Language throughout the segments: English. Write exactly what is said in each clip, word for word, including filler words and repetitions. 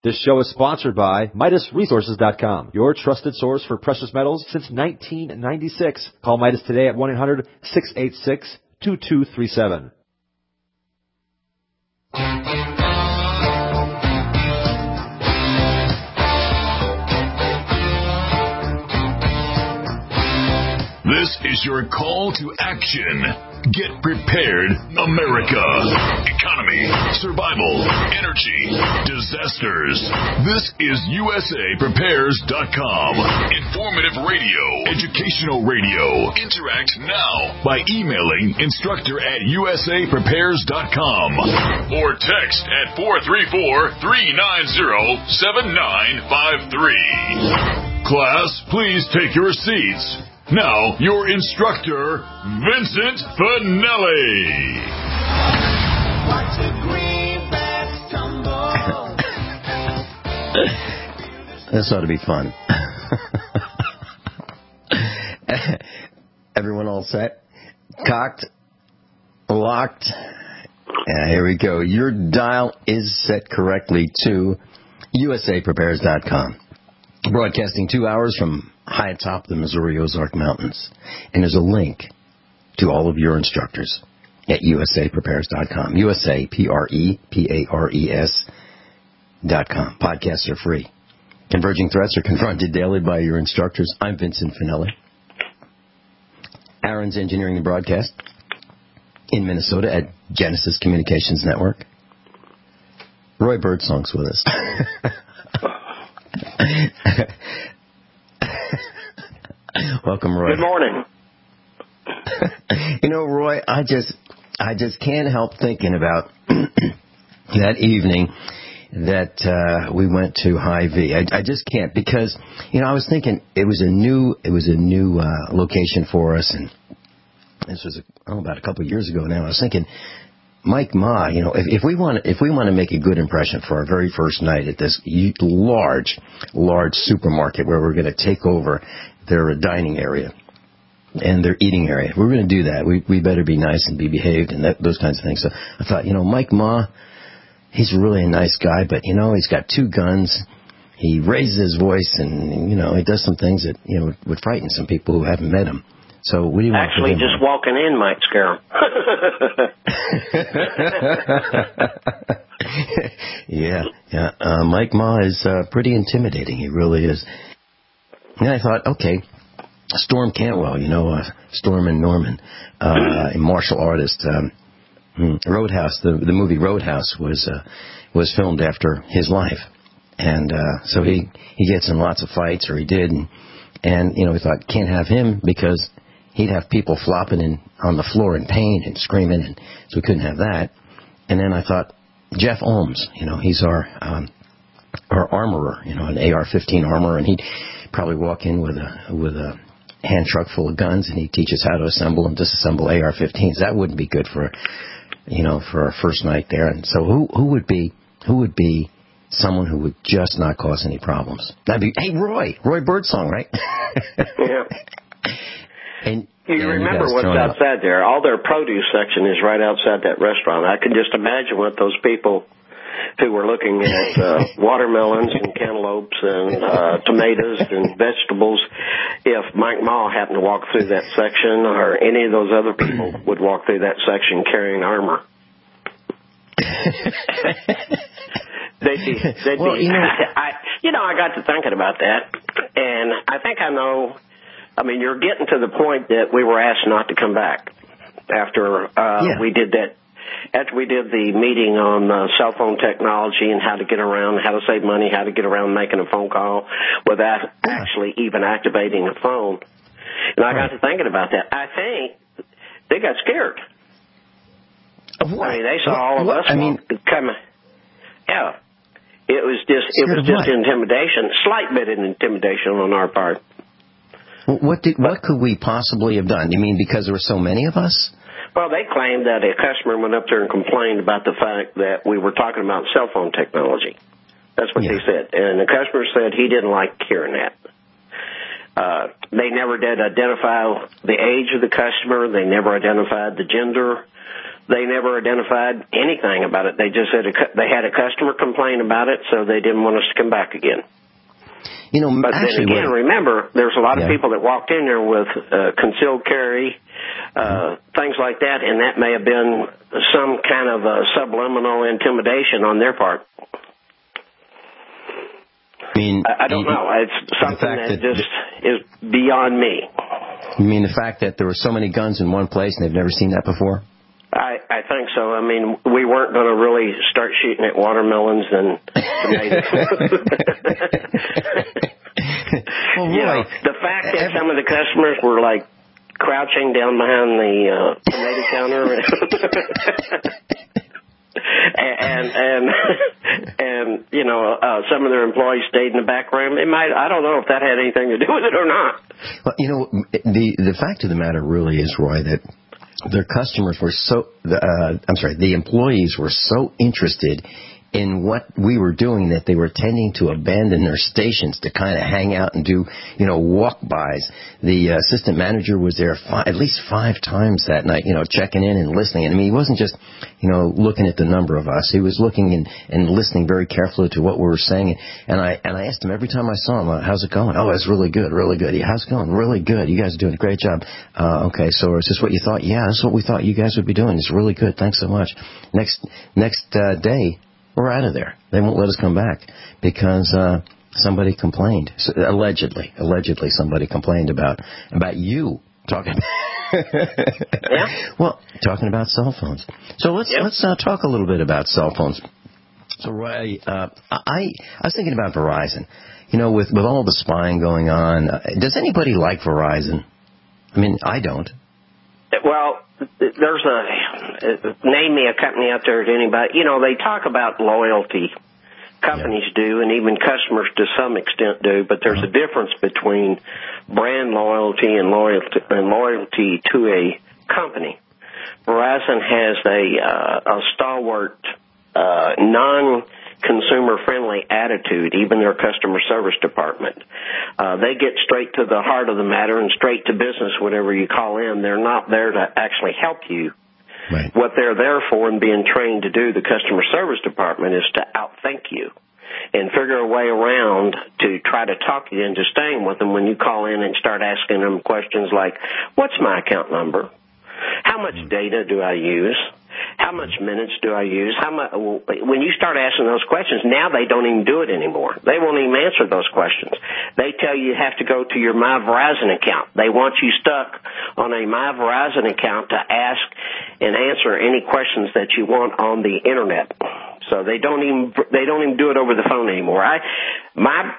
This show is sponsored by Midas Resources dot com, your trusted source for precious metals since nineteen ninety-six. Call Midas today at one eight hundred, six eight six, two two three seven. This is your call to action. Get prepared, America. Economy, survival, energy, disasters. This is U S A Prepares dot com. Informative radio, educational radio. Interact now by emailing instructor at U S A Prepares dot com or text at four three four, three nine zero, seven nine five three. Class, please take your seats. Now, your instructor, Vincent Finelli. Watch the greenbacks tumble. This ought to be fun. Everyone all set? Cocked? Locked? Yeah, here we go. Your dial is set correctly to U S A Prepares dot com. Broadcasting two hours from high atop the Missouri Ozark Mountains. And there's a link to all of your instructors at U S A Prepares dot com. U S A, P R E P A R E S dot com. Podcasts are free. Converging threats are confronted daily by your instructors. I'm Vincent Finelli. Aaron's engineering the broadcast in Minnesota at Genesis Communications Network. Roy Birdsong's with us. Welcome, Roy. Good morning. You know, Roy, I just, I just can't help thinking about that evening that uh, we went to Hy-Vee. I, I just can't because, you know, I was thinking it was a new, it was a new uh, location for us, and this was a, oh, about a couple of years ago now. I was thinking, Mike Ma, you know, if, if we want, if we want to make a good impression for our very first night at this large, large supermarket where we're going to take over their dining area and their eating area, if we're going to do that, we we better be nice and be behaved and that, those kinds of things. So I thought, you know, Mike Ma, he's really a nice guy, but you know, he's got two guns. He raises his voice, and you know, he does some things that you know would frighten some people who haven't met him. So what do you want Actually, just walking in might scare them. yeah, yeah. Uh, Mike Ma is uh, pretty intimidating. He really is. And I thought, okay, Storm Cantwell, you know, uh, Storm and Norman, uh, a martial artist. Um, Roadhouse, the the movie Roadhouse was uh, was filmed after his life, and uh, so he he gets in lots of fights, or he did, and, and you know, we thought can't have him because he'd have people flopping in on the floor in pain and screaming, and so we couldn't have that. And then I thought Jeff Ohms, you know, he's our um, our armorer, you know, an A R fifteen armorer, and he'd probably walk in with a with a hand truck full of guns, and he'd teach us how to assemble and disassemble A R fifteens. That wouldn't be good for, you know, for our first night there. And so who who would be who would be someone who would just not cause any problems? That'd be hey Roy Roy Birdsong, right? Yeah. And you and remember you what's outside there? All their produce section is right outside that restaurant. I can just imagine what those people who were looking at uh, watermelons and cantaloupes and uh, tomatoes and vegetables, if Mike Ma happened to walk through that section, or any of those other people would walk through that section carrying armor. they'd be, they'd well, be, you know, I, you know, I got to thinking about that, and I think I know. I mean, you're getting to the point that we were asked not to come back after uh, yeah. we did that. After we did the meeting on uh, cell phone technology and how to get around, how to save money, how to get around making a phone call without yeah. actually even activating a phone. And I got to thinking about that. I think they got scared. Of what? I mean, they saw what? all of what? us I mean, coming. Yeah. It was just, it was just intimidation, slight bit of intimidation on our part. What did, what could we possibly have done? You mean because there were so many of us? Well, they claimed that a customer went up there and complained about the fact that we were talking about cell phone technology. That's what yeah. they said. And the customer said he didn't like hearing that. Uh, they never did identify the age of the customer. They never identified the gender. they never identified anything about it. They just said a, cu- they had a customer complain about it, so they didn't want us to come back again. You know, but actually, then again, what, remember, there's a lot yeah. of people that walked in there with uh, concealed carry, uh, things like that, and that may have been some kind of uh, subliminal intimidation on their part. I mean, I, I don't you, know. It's something that, that just the, is beyond me. You mean the fact that there were so many guns in one place and they've never seen that before? I, I think so. I mean, we weren't going to really start shooting at watermelons and tomatoes. Well, you know, boy, the fact that some of the customers were like crouching down behind the uh, tomato counter, and and and, and you know, uh, some of their employees stayed in the back room. It might. I don't know if that had anything to do with it or not. Well, you know, the the fact of the matter really is, Roy, that their customers were so, uh, I'm sorry, the employees were so interested in what we were doing that they were tending to abandon their stations to kind of hang out and do, you know, walk-bys. The uh, assistant manager was there five, at least five times that night, you know, checking in and listening. And I mean, he wasn't just, you know, looking at the number of us. He was looking and, and listening very carefully to what we were saying. And I and I asked him every time I saw him, how's it going? Oh, it's really good, really good. Yeah, how's it going? Really good. You guys are doing a great job. Uh, okay, so is this what you thought? Yeah, this is what we thought you guys would be doing. It's really good. Thanks so much. Next next uh, day, we're out of there. They won't let us come back because uh, somebody complained. So, allegedly, allegedly, somebody complained about about you talking. Yeah. Well, talking about cell phones. So let's yep. let's uh, talk a little bit about cell phones. So, Roy, uh, I I was thinking about Verizon. You know, with with all the spying going on, uh, does anybody like Verizon? I mean, I don't. Well, there's a, name me a company out there to anybody. You know, they talk about loyalty. Companies yeah. do, and even customers to some extent do, but there's uh-huh. a difference between brand loyalty and loyalty, and loyalty to a company. Verizon has a, uh, a stalwart, uh, non consumer-friendly attitude, even their customer service department. Uh, they get straight to the heart of the matter and straight to business whenever you call in. They're not there to actually help you. Right. What they're there for and being trained to do, the customer service department, is to outthink you and figure a way around to try to talk you into staying with them when you call in and start asking them questions like, what's my account number? How much data do I use? How much minutes do I use? How much? When you start asking those questions, now they don't even do it anymore. They won't even answer those questions. They tell you you have to go to your My Verizon account. They want you stuck on a My Verizon account to ask and answer any questions that you want on the internet. So they don't even they don't even do it over the phone anymore. I my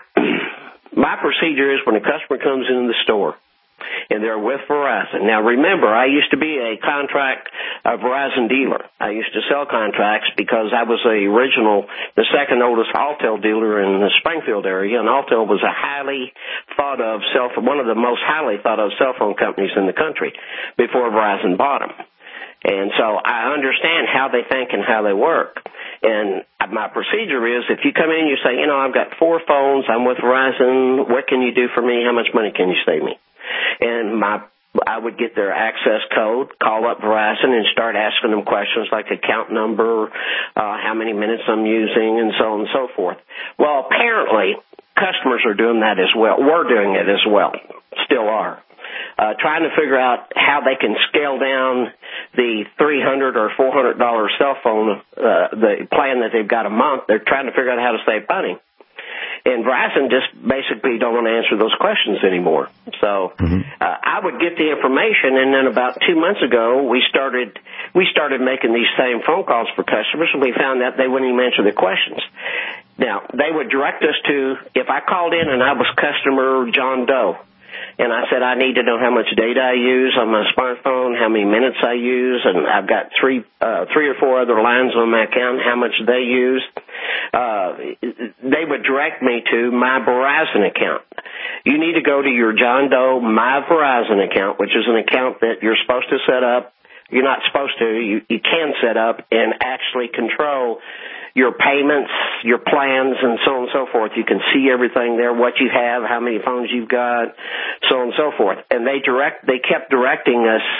my procedure is when a customer comes into the store and they're with Verizon. Now, remember, I used to be a contract a Verizon dealer. I used to sell contracts because I was the original, the second oldest Alltel dealer in the Springfield area, and Alltel was a highly thought of cell phone, one of the most highly thought of cell phone companies in the country before Verizon bought them. And so I understand how they think and how they work. And my procedure is, if you come in and you say, you know, I've got four phones, I'm with Verizon, what can you do for me? How much money can you save me? And my, I would get their access code, call up Verizon, and start asking them questions like account number, uh, how many minutes I'm using, and so on and so forth. Well, apparently, customers are doing that as well. We're doing it as well, still are. Uh, trying to figure out how they can scale down the three hundred dollars or four hundred dollars cell phone, uh, the plan that they've got a month. They're trying to figure out how to save money. And Verizon just basically don't want to answer those questions anymore. So mm-hmm. uh, I would get the information, and then about two months ago, we started we started making these same phone calls for customers, and we found out they wouldn't even answer the questions. Now, they would direct us to, if I called in and I was customer John Doe, and I said I need to know how much data I use on my smartphone, how many minutes I use, and I've got three uh, three or four other lines on my account, how much they use. Uh, they would direct me to my Verizon account. You need to go to your John Doe My Verizon account, which is an account that you're supposed to set up. You're not supposed to. You, you can set up and actually control your payments, your plans, and so on and so forth. You can see everything there, what you have, how many phones you've got, so on and so forth. And they direct, they kept directing us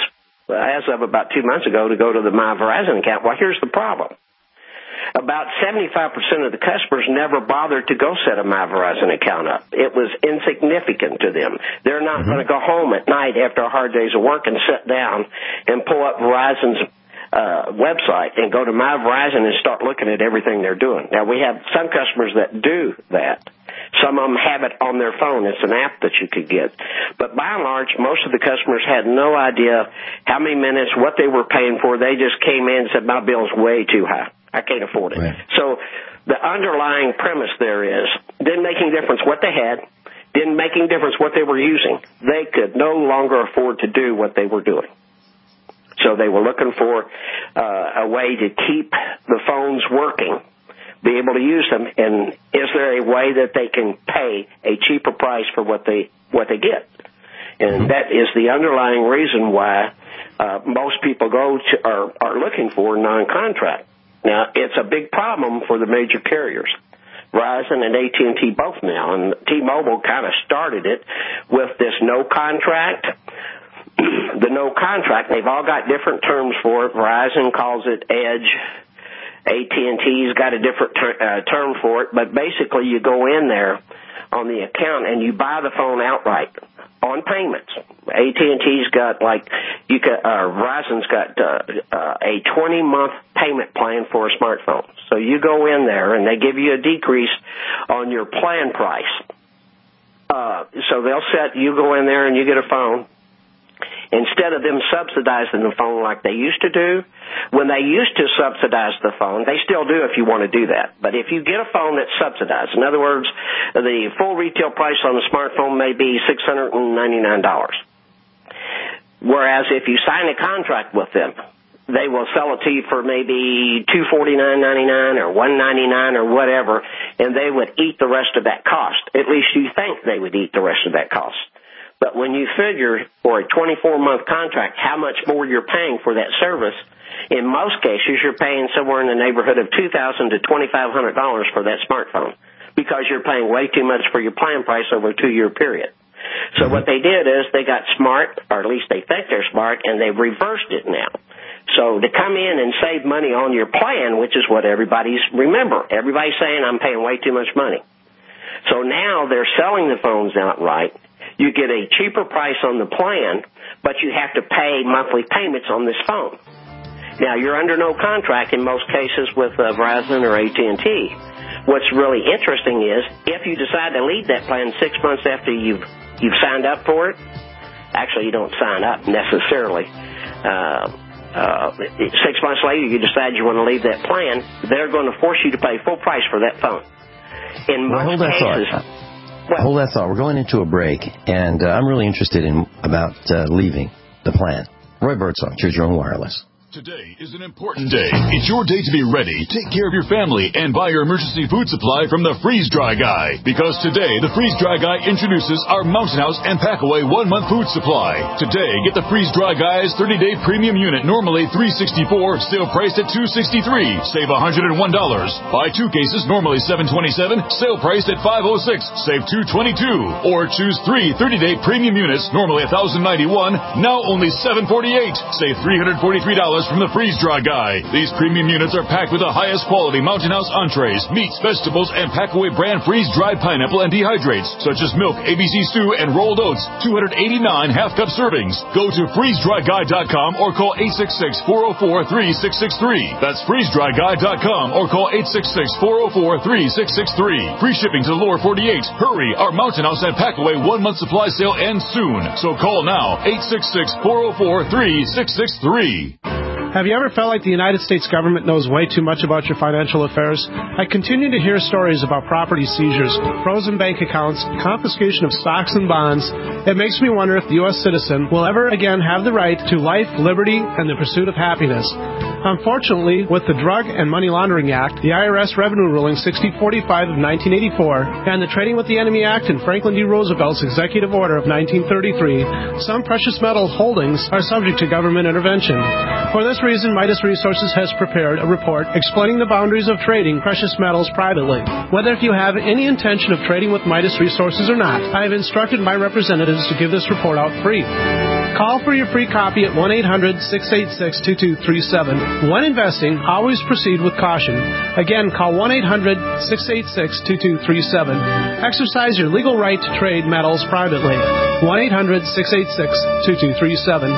as of about two months ago, to go to the My Verizon account. Well, here's the problem. About seventy-five percent of the customers never bothered to go set a My Verizon account up. It was insignificant to them. They're not mm-hmm. going to go home at night after a hard day's of work and sit down and pull up Verizon's uh, website and go to My Verizon and start looking at everything they're doing. Now, we have some customers that do that. Some of them have it on their phone. It's an app that you could get. But by and large, most of the customers had no idea how many minutes, what they were paying for. They just came in and said, my bill's way too high. I can't afford it. Right. So the underlying premise there is, didn't make any difference what they had, didn't make any difference what they were using. They could no longer afford to do what they were doing. So they were looking for uh, a way to keep the phones working, be able to use them, and is there a way that they can pay a cheaper price for what they what they get? And mm-hmm. that is the underlying reason why uh, most people go to are, are looking for non-contract. Now, it's a big problem for the major carriers, Verizon and A T and T both now, and T-Mobile kind of started it with this no contract. The no contract, they've all got different terms for it. Verizon calls it Edge. A T and T's got a different ter- uh, term for it, but basically you go in there on the account and you buy the phone outright on payments. A T and T's got like you can, uh, Verizon's got uh, uh, a twenty month payment plan for a smartphone. So you go in there and they give you a decrease on your plan price. Uh, so they'll set you go in there and you get a phone. Instead of them subsidizing the phone like they used to do, when they used to subsidize the phone, they still do if you want to do that. But if you get a phone that's subsidized, in other words, the full retail price on the smartphone may be six hundred ninety-nine dollars. Whereas if you sign a contract with them, they will sell it to you for maybe two hundred forty-nine ninety-nine or one hundred ninety-nine or whatever, and they would eat the rest of that cost. At least you think they would eat the rest of that cost. But when you figure for a twenty-four month contract how much more you're paying for that service, in most cases you're paying somewhere in the neighborhood of two thousand dollars to twenty-five hundred dollars for that smartphone because you're paying way too much for your plan price over a two-year period. So what they did is they got smart, or at least they think they're smart, and they've reversed it now. So to come in and save money on your plan, which is what everybody's, remember, everybody's saying I'm paying way too much money. So now they're selling the phones outright. You get a cheaper price on the plan, but you have to pay monthly payments on this phone. Now, you're under no contract in most cases with uh, Verizon or A T and T. What's really interesting is if you decide to leave that plan six months after you've you've signed up for it, actually you don't sign up necessarily. Uh, uh, six months later you decide you want to leave that plan, they're going to force you to pay full price for that phone. In most well, hold cases... that thought. Well, hold that thought. We're going into a break, and uh, I'm really interested in about uh, leaving the plan. Roy Birdsong, Choose Your Own Wireless. Today is an important day. It's your day to be ready. Take care of your family and buy your emergency food supply from the Freeze Dry Guy. Because today, the Freeze Dry Guy introduces our Mountain House and Packaway one-month food supply. Today, get the Freeze Dry Guy's thirty day premium unit, normally three hundred sixty-four dollars, sale priced at two hundred sixty-three dollars. Save one hundred one dollars. Buy two cases, normally seven hundred twenty-seven dollars, sale priced at five hundred six dollars. Save two hundred twenty-two dollars. Or choose three thirty day premium units, normally one thousand ninety-one dollars, now only seven hundred forty-eight dollars. Save three hundred forty-three dollars from the Freeze Dry Guy. These premium units are packed with the highest quality Mountain House entrees, meats, vegetables, and Packaway brand freeze-dried pineapple and dehydrates, such as milk, A B C stew, and rolled oats, two hundred eighty-nine half-cup servings. Go to freeze dry guy dot com or call eight six six, four oh four, three six six three. That's freeze dry guy dot com or call eight six six, four oh four, three six six three. Free shipping to the lower forty-eight. Hurry, our Mountain House and Packaway one-month supply sale ends soon. So call now, eight six six, four oh four, three six six three. Have you ever felt like the United States government knows way too much about your financial affairs? I continue to hear stories about property seizures, frozen bank accounts, confiscation of stocks and bonds. It makes me wonder if the U S citizen will ever again have the right to life, liberty, and the pursuit of happiness. Unfortunately, with the Drug and Money Laundering Act, the I R S Revenue Ruling sixty forty-five of nineteen eighty-four, and the Trading with the Enemy Act and Franklin D. Roosevelt's Executive Order of nineteen thirty-three, some precious metal holdings are subject to government intervention. For this reason, Midas Resources has prepared a report explaining the boundaries of trading precious metals privately. Whether if you have any intention of trading with Midas Resources or not, I have instructed my representatives to give this report out free. Call for your free copy at one eight hundred six eight six two two three seven. When investing, always proceed with caution. Again, call one eight hundred six eight six two two three seven. Exercise your legal right to trade metals privately. one eight hundred six eight six two two three seven.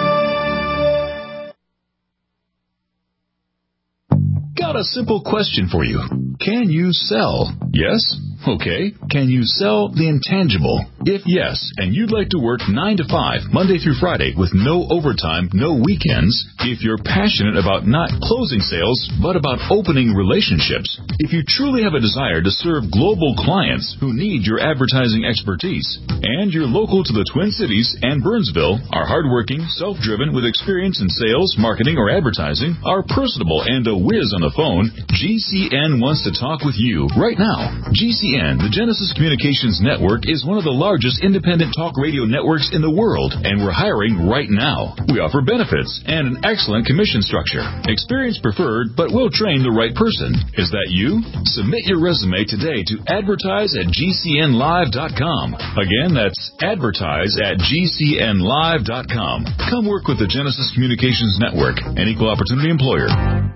Got a simple question for you. Can you sell? Yes? Okay. Can you sell the intangible? If yes, and you'd like to work nine to five, Monday through Friday, with no overtime, no weekends, if you're passionate about not closing sales, but about opening relationships, if you truly have a desire to serve global clients who need your advertising expertise, and you're local to the Twin Cities and Burnsville, are hardworking, self-driven, with experience in sales, marketing, or advertising, are personable and a whiz on the phone, G C N wants to talk with you right now. G C N, the Genesis Communications Network, is one of the largest independent talk radio networks in the world, and we're hiring right now. We offer benefits and an excellent commission structure. Experience preferred, but we'll train the right person. Is that you? Submit your resume today to advertise at G C N live dot com. Again, that's advertise at G C N live dot com. Come work with the Genesis Communications Network, an equal opportunity employer.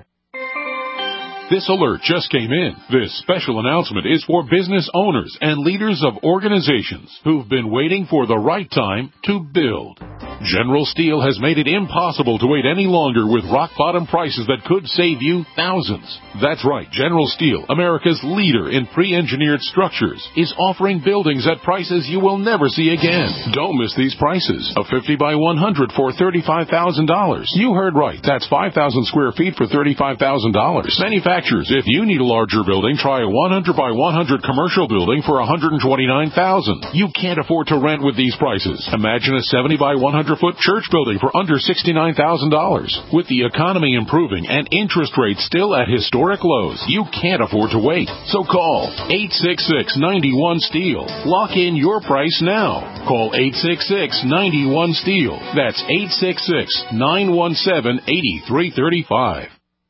This alert just came in. This special announcement is for business owners and leaders of organizations who've been waiting for the right time to build. General Steel has made it impossible to wait any longer with rock-bottom prices that could save you thousands. That's right, General Steel, America's leader in pre-engineered structures, is offering buildings at prices you will never see again. Don't miss these prices. A fifty by one hundred for thirty-five thousand dollars. You heard right. That's five thousand square feet for thirty-five thousand dollars. Manufacturers, if you need a larger building, try a one hundred by one hundred commercial building for one hundred twenty-nine thousand dollars. You can't afford to rent with these prices. Imagine a seventy by one hundred foot church building for under sixty-nine thousand dollars. With the economy improving and interest rates still at historic lows, you can't afford to wait. So call eight six six, nine one, STEEL. Lock in your price now. Call eight six six, nine one, STEEL. That's eight six six, nine one seven, eight three three five.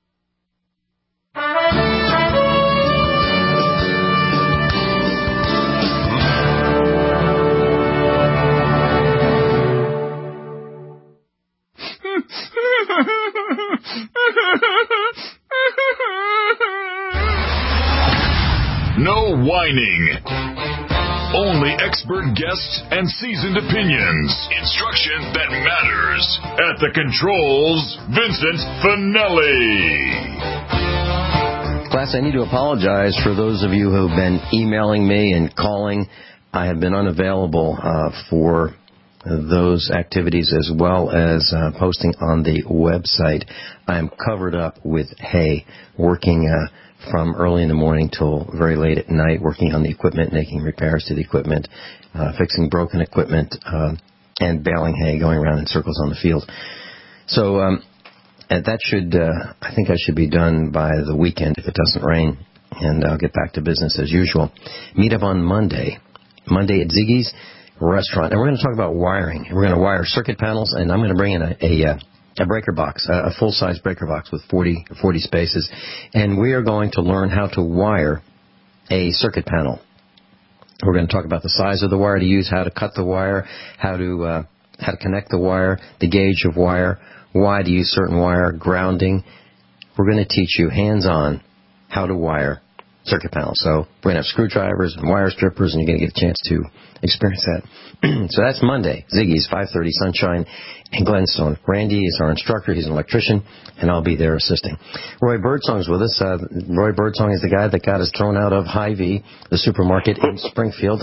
No whining. Only expert guests and seasoned opinions. Instruction that matters. At the controls, Vincent Finelli. Class, I need to apologize for those of you who have been emailing me and calling. I have been unavailable uh, for those activities as well as uh, posting on the website. I am covered up with hay, working uh, from early in the morning till very late at night, working on the equipment, making repairs to the equipment, uh, fixing broken equipment, uh, and baling hay, going around in circles on the field. So um, and that should, uh, I think I should be done by the weekend if it doesn't rain, and I'll get back to business as usual. Meet up on Monday, Monday at Ziggy's Restaurant, and we're going to talk about wiring. We're going to wire circuit panels, and I'm going to bring in a, a, a breaker box, a, a full-size breaker box with forty, forty spaces, and we are going to learn how to wire a circuit panel. We're going to talk about the size of the wire to use, how to cut the wire, how to uh, how to connect the wire, the gauge of wire, why to use certain wire, grounding. We're going to teach you hands-on how to wire circuit panels. So we're going to have screwdrivers and wire strippers, and you're going to get a chance to experience that. So that's Monday, Ziggy's, five thirty, Sunshine and Glenstone. Randy is our instructor. He's an electrician, and I'll be there assisting. Roy Birdsong's with us. Uh, Roy Birdsong is the guy that got us thrown out of Hy-Vee, the supermarket in Springfield.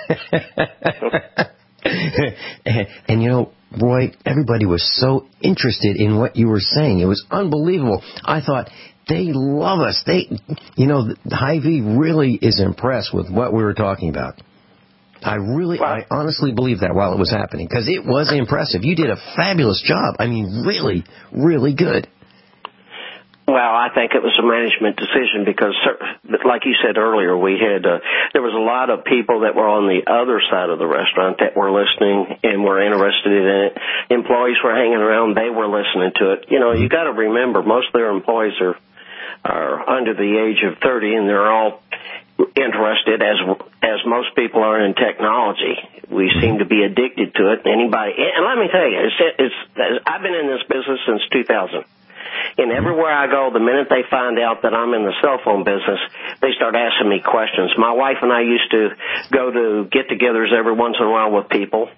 and, and, you know, Roy, everybody was so interested in what you were saying. It was unbelievable. I thought, they love us. They, you know, Hy-Vee really is impressed with what we were talking about. I really, well, I honestly believe that while it was happening, because it was impressive. You did a fabulous job. I mean, really, really good. Well, I think it was a management decision because, like you said earlier, we had uh, there was a lot of people that were on the other side of the restaurant that were listening and were interested in it. Employees were hanging around; they were listening to it. You know, you got to remember, most of their employees are are under the age of thirty, and they're all interested, as as most people are in technology. We seem to be addicted to it. Anybody, and let me tell you, it's, it's I've been in this business since two thousand. And everywhere I go, the minute they find out that I'm in the cell phone business, they start asking me questions. My wife and I used to go to get-togethers every once in a while with people,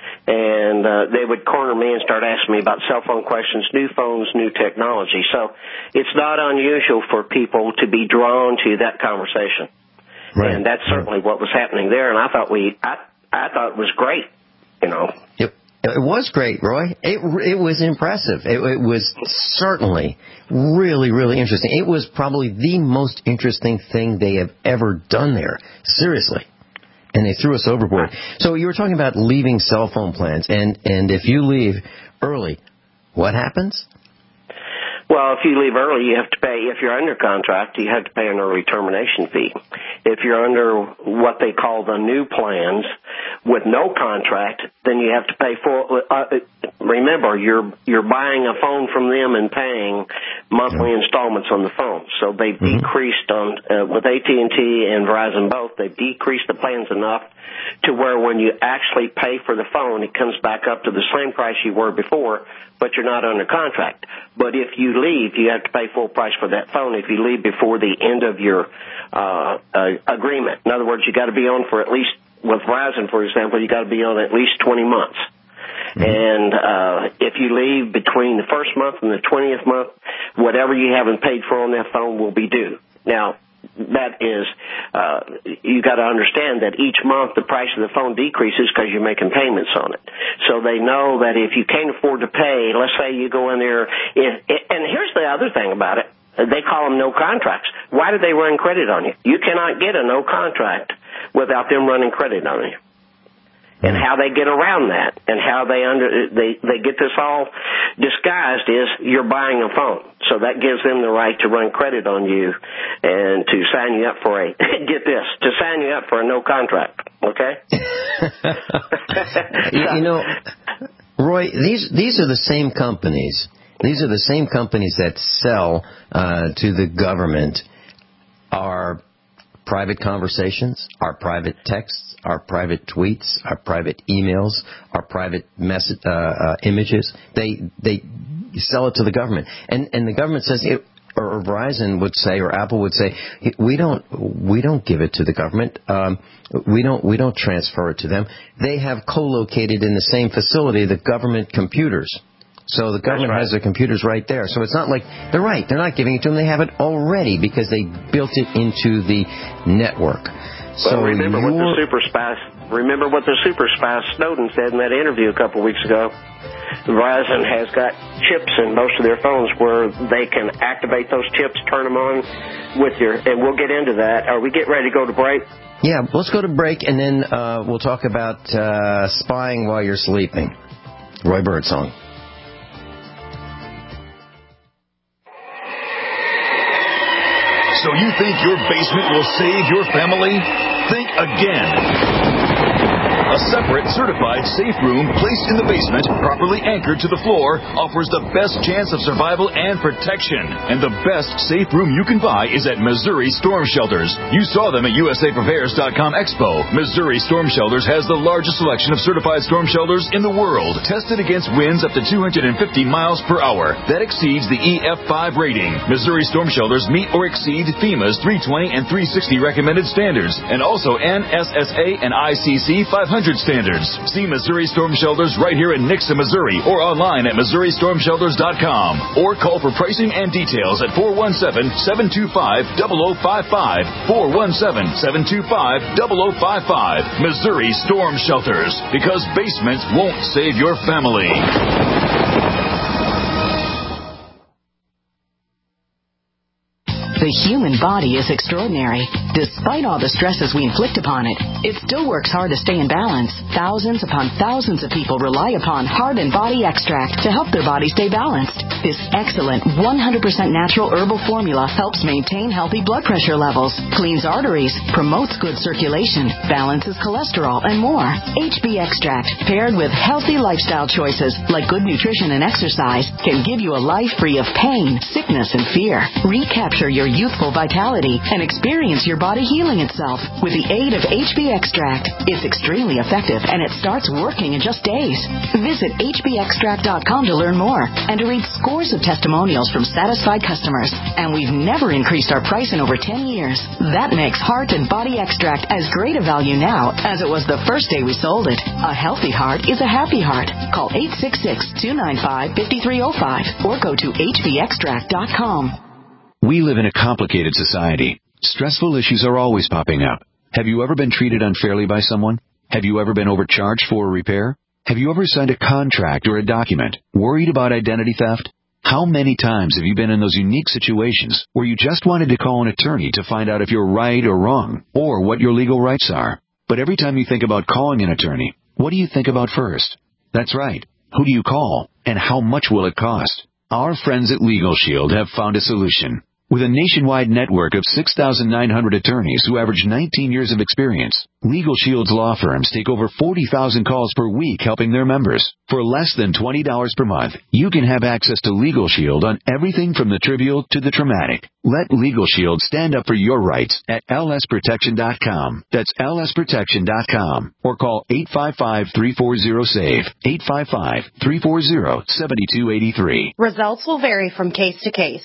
and uh, they would corner me and start asking me about cell phone questions, new phones, new technology. So it's not unusual for people to be drawn to that conversation. Right. And that's certainly what was happening there, and I thought we, I, I thought it was great, you know. Yep. It was great, Roy. It it was impressive. It, it was certainly really, really interesting. It was probably the most interesting thing they have ever done there. Seriously. And they threw us overboard. So you were talking about leaving cell phone plans, and, and if you leave early, what happens? Well, if you leave early, you have to pay, if you're under contract, you have to pay an early termination fee. If you're under what they call the new plans with no contract, then you have to pay full, uh, remember, you're, you're buying a phone from them and paying monthly installments on the phone. So they've mm-hmm. decreased on, uh, with A T and T and Verizon both, they've decreased the plans enough to where when you actually pay for the phone, it comes back up to the same price you were before, but you're not under contract. But if you leave, you have to pay full price for that phone if you leave before the end of your uh, uh agreement. In other words, you got to be on for at least, with Verizon, for example, you got to be on at least twenty months. Mm-hmm. And uh if you leave between the first month and the twentieth month, whatever you haven't paid for on that phone will be due. Now, that is, uh, you got to understand that each month the price of the phone decreases because you're making payments on it. So they know that if you can't afford to pay, let's say you go in there, if, and here's the other thing about it, they call them no contracts. Why do they run credit on you? You cannot get a no contract without them running credit on you. And how they get around that, and how they under they they get this all disguised is you're buying a phone, so that gives them the right to run credit on you and to sign you up for a get this to sign you up for a no contract. Okay. you, you know, Roy, these these are the same companies. These are the same companies that sell uh, to the government our private conversations, our private texts, our private tweets, our private emails, our private message, uh, uh, images. They they sell it to the government, and and the government says, it, or Verizon would say, or Apple would say, we don't we don't give it to the government. Um, we don't we don't transfer it to them. They have co-located in the same facility the government computers. So the government right. has their computers right there. So it's not like, they're right, they're not giving it to them. They have it already because they built it into the network. So well, remember what the super spy, remember what the super spy Snowden said in that interview a couple of weeks ago. Verizon has got chips in most of their phones where they can activate those chips, turn them on with your, and we'll get into that. Are we getting ready to go to break? Yeah, let's go to break, and then uh, we'll talk about uh, spying while you're sleeping. Roy Birdsong. So you think your basement will save your family? Think again. A separate, certified safe room placed in the basement, properly anchored to the floor, offers the best chance of survival and protection. And the best safe room you can buy is at Missouri Storm Shelters. You saw them at U S A Prepares dot com Expo. Missouri Storm Shelters has the largest selection of certified storm shelters in the world, tested against winds up to two hundred fifty miles per hour. That exceeds the E F five rating. Missouri Storm Shelters meet or exceed FEMA's three twenty and three sixty recommended standards, and also N S S A and I C C five hundred standards. See Missouri Storm Shelters right here in Nixa, Missouri, or online at Missouri Storm Shelters dot com. Or call for pricing and details at four one seven, seven two five, zero zero five five, four one seven, seven two five, zero zero five five. Missouri Storm Shelters, because basements won't save your family. The human body is extraordinary. Despite all the stresses we inflict upon it, it still works hard to stay in balance. Thousands upon thousands of people rely upon Heart and Body Extract to help their body stay balanced. This excellent one hundred percent natural herbal formula helps maintain healthy blood pressure levels, cleans arteries, promotes good circulation, balances cholesterol, and more. H B Extract, paired with healthy lifestyle choices like good nutrition and exercise, can give you a life free of pain, sickness, and fear. Recapture your youthful vitality and experience your body healing itself with the aid of H B Extract. It's extremely effective and it starts working in just days. Visit H B extract dot com to learn more and to read scores of testimonials from satisfied customers. And we've never increased our price in over ten years. That makes Heart and Body Extract as great a value now as it was the first day we sold it. A healthy heart is a happy heart. Call eight six six, two nine five, five three zero five or go to H B extract dot com. We live in a complicated society. Stressful issues are always popping up. Have you ever been treated unfairly by someone? Have you ever been overcharged for a repair? Have you ever signed a contract or a document worried about identity theft? How many times have you been in those unique situations where you just wanted to call an attorney to find out if you're right or wrong or what your legal rights are? But every time you think about calling an attorney, what do you think about first? That's right. Who do you call, and how much will it cost? Our friends at Legal Shield have found a solution. With a nationwide network of six thousand nine hundred attorneys who average nineteen years of experience, Legal Shield's law firms take over forty thousand calls per week helping their members. For less than twenty dollars per month, you can have access to Legal Shield on everything from the trivial to the traumatic. Let Legal Shield stand up for your rights at L S protection dot com. That's L S protection dot com. Or call eight five five, three four zero, S A V E, eight five five, three four zero, seven two eight three. Results will vary from case to case.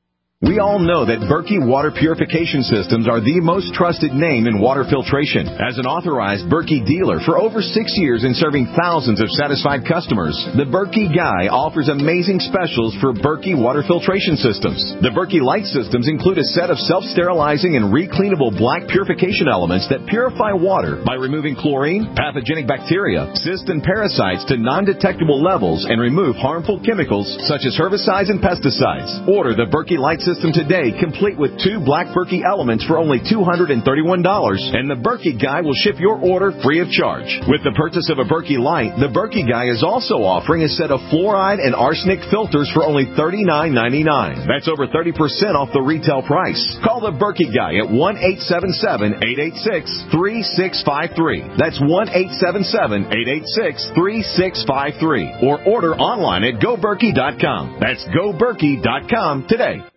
We all know that Berkey Water Purification Systems are the most trusted name in water filtration. As an authorized Berkey dealer for over six years and serving thousands of satisfied customers, the Berkey Guy offers amazing specials for Berkey Water Filtration Systems. The Berkey Light Systems include a set of self-sterilizing and recleanable black purification elements that purify water by removing chlorine, pathogenic bacteria, cysts, and parasites to non-detectable levels and remove harmful chemicals such as herbicides and pesticides. Order the Berkey Light System today, complete with two black Berkey elements for only two hundred thirty-one dollars, and the Berkey Guy will ship your order free of charge. With the purchase of a Berkey Light, the Berkey Guy is also offering a set of fluoride and arsenic filters for only thirty-nine ninety-nine. That's over thirty percent off the retail price. Call the Berkey Guy at one eight seven seven, eight eight six, three six five three. That's one eight seven seven, eight eight six, three six five three. Or order online at go berkey dot com. That's go berkey dot com today.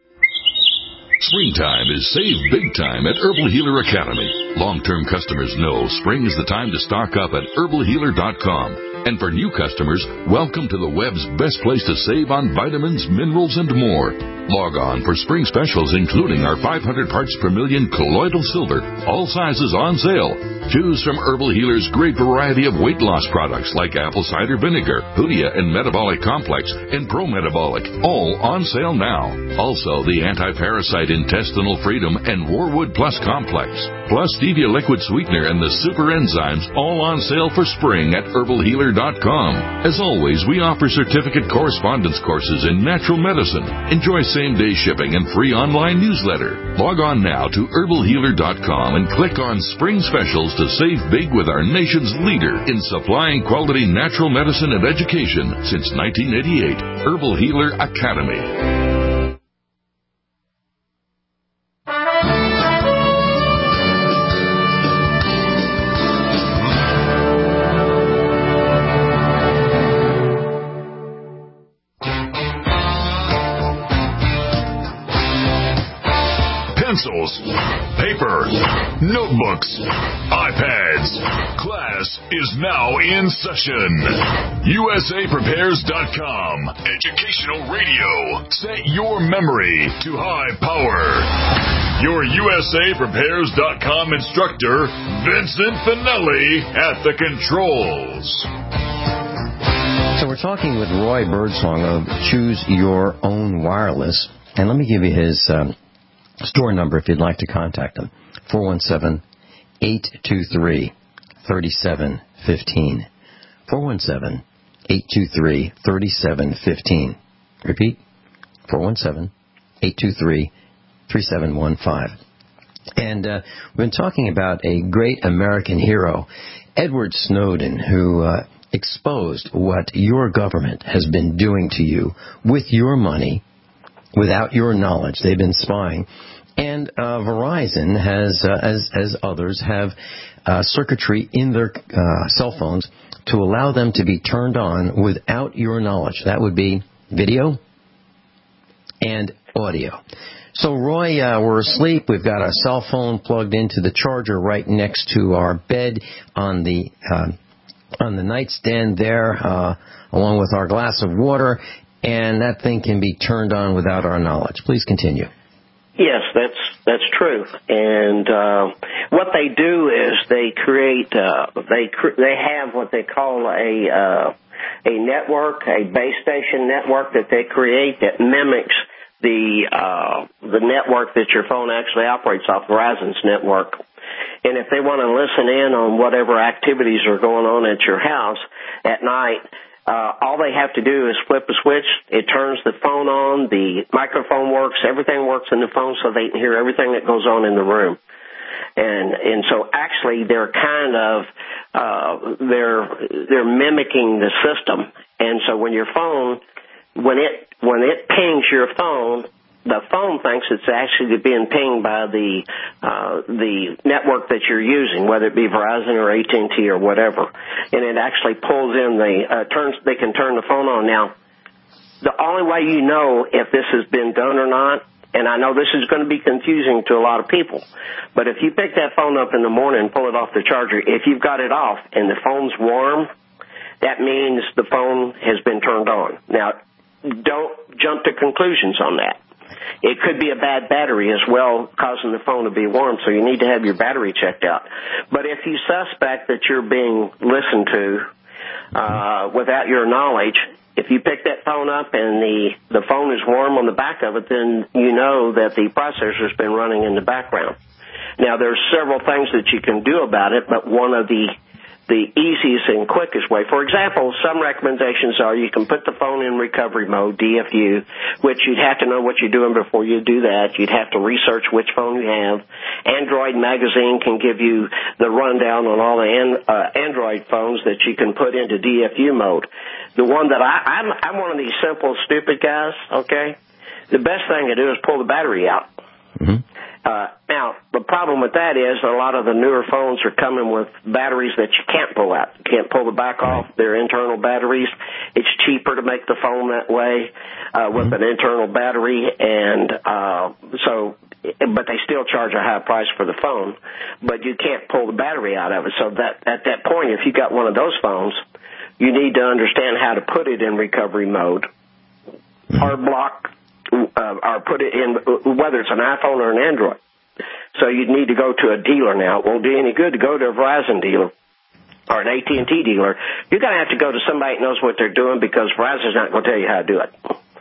Springtime is save big time at Herbal Healer Academy. Long-term customers know spring is the time to stock up at herbal healer dot com. And for new customers, welcome to the web's best place to save on vitamins, minerals, and more. Log on for spring specials, including our five hundred parts per million colloidal silver, all sizes on sale. Choose from Herbal Healer's great variety of weight loss products like apple cider vinegar, Hoodia and Metabolic Complex, and Pro Metabolic, all on sale now. Also, the anti-parasite intestinal freedom and Warwood Plus Complex, plus stevia liquid sweetener and the super enzymes, all on sale for spring at herbal healer dot com. As always, we offer certificate correspondence courses in natural medicine. Enjoy same-day shipping and free online newsletter. Log on now to herbal healer dot com and click on Spring Specials to save big with our nation's leader in supplying quality natural medicine and education since nineteen eighty-eight. Herbal Healer Academy. Pencils, paper, notebooks, iPads. Class is now in session. U S A prepares dot com. Educational radio. Set your memory to high power. Your U S A prepares dot com instructor, Vincent Finelli, at the controls. So we're talking with Roy Birdsong of Choose Your Own Wireless. And let me give you his um, store number if you'd like to contact him. four one seven, eight two three, three seven one five. four one seven, eight two three, three seven one five. Repeat, four one seven, eight two three, three seven one five. And uh, we've been talking about a great American hero, Edward Snowden, who uh, exposed what your government has been doing to you with your money, without your knowledge. They've been spying. And uh, Verizon has, uh, as, as others, have uh, circuitry in their uh, cell phones to allow them to be turned on without your knowledge. That would be video and audio. So, Roy, uh, we're asleep. We've got a cell phone plugged into the charger right next to our bed on the uh, on the nightstand there, uh, along with our glass of water, and that thing can be turned on without our knowledge. Please continue. Yes, that's that's true. And uh, what they do is they create uh, they cr- they have what they call a uh, a network, a base station network that they create that mimics the uh, the network that your phone actually operates off, Verizon's network. And if they want to listen in on whatever activities are going on at your house at night, uh, all they have to do is flip a switch. It turns the phone on, the microphone works, everything works in the phone so they can hear everything that goes on in the room. And and so actually they're kind of uh, they're they're mimicking the system. And so when your phone when it when it pings your phone, the phone thinks it's actually being pinged by the uh, the network that you're using, whether it be Verizon or A T and T or whatever, and it actually pulls in the uh, turns. They can turn the phone on. Now, the only way you know if this has been done or not, and I know this is going to be confusing to a lot of people, but if you pick that phone up in the morning and pull it off the charger, if you've got it off and the phone's warm, that means the phone has been turned on. Now, don't jump to conclusions on that. It could be a bad battery as well, causing the phone to be warm, so you need to have your battery checked out. But if you suspect that you're being listened to uh, without your knowledge, if you pick that phone up and the, the phone is warm on the back of it, then you know that the processor's been running in the background. Now, there's several things that you can do about it, but one of the the easiest and quickest way. For example, some recommendations are you can put the phone in recovery mode, D F U, which you'd have to know what you're doing before you do that. You'd have to research which phone you have. Android Magazine can give you the rundown on all the an, uh, Android phones that you can put into D F U mode. The one that I, I'm, I'm one of these simple, stupid guys, okay? The best thing to do is pull the battery out. Mm-hmm. Uh, now, the problem with that is a lot of the newer phones are coming with batteries that you can't pull out. You can't pull the back off. They're internal batteries. It's cheaper to make the phone that way uh, with an internal battery, and uh, so, but they still charge a high price for the phone. But you can't pull the battery out of it. So that at that point, if you got one of those phones, you need to understand how to put it in recovery mode or block. Uh, or put it in, whether it's an iPhone or an Android. So you'd need to go to a dealer now. It won't do any good to go to a Verizon dealer or an A T and T dealer. You're going to have to go to somebody that knows what they're doing because Verizon's not going to tell you how to do it.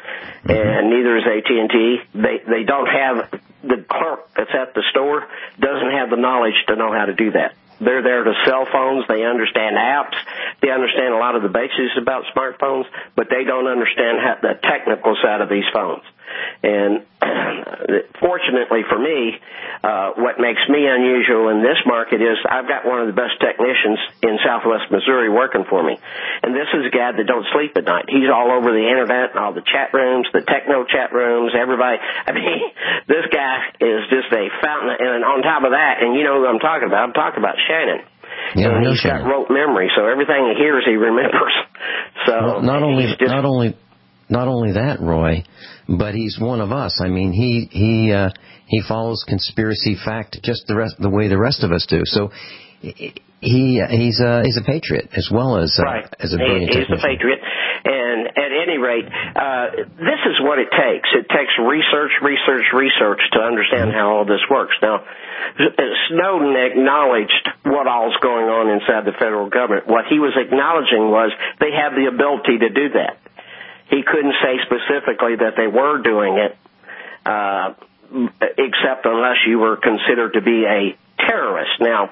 And neither is A T and T. They, they don't have, the clerk that's at the store doesn't have the knowledge to know how to do that. They're there to sell phones. They understand apps. They understand a lot of the basics about smartphones, but they don't understand how, the technical side of these phones. And fortunately for me, uh, what makes me unusual in this market is I've got one of the best technicians in Southwest Missouri working for me. And this is a guy that don't sleep at night. He's all over the internet and all the chat rooms, the techno chat rooms, everybody. I mean, this guy is just a fountain. And on top of that, and you know who I'm talking about, I'm talking about Shannon. Yeah, and I know he's Shannon. got rote memory, so everything he hears, he remembers. So well, not only just, not only not only that, Roy, but he's one of us. I mean, he he uh, he follows conspiracy fact just the rest the way the rest of us do. So he he's a he's a patriot as well as uh, right. as a brilliant he, he's technician. a patriot. And at any rate, uh, this is what it takes. It takes research, research, research to understand how all this works. Now, Snowden acknowledged what all's going on inside the federal government. What he was acknowledging was they have the ability to do that. He couldn't say specifically that they were doing it, uh, except unless you were considered to be a terrorist. Now,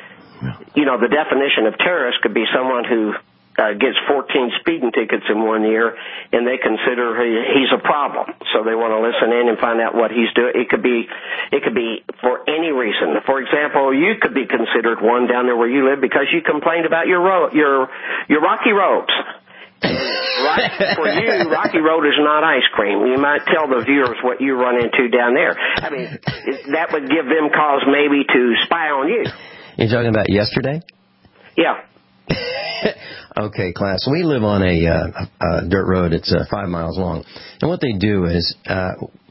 you know, the definition of terrorist could be someone who Uh, gets fourteen speeding tickets in one year, and they consider he, he's a problem. So they want to listen in and find out what he's doing. It could be, it could be for any reason. For example, you could be considered one down there where you live because you complained about your ro- your your Rocky Roads. Right, for you, Rocky Road is not ice cream. You might tell the viewers what you run into down there. I mean, that would give them cause maybe to spy on you. You're talking about yesterday? Yeah. Okay, class. We live on a, uh, a dirt road. It's uh, five miles long. And what they do is uh,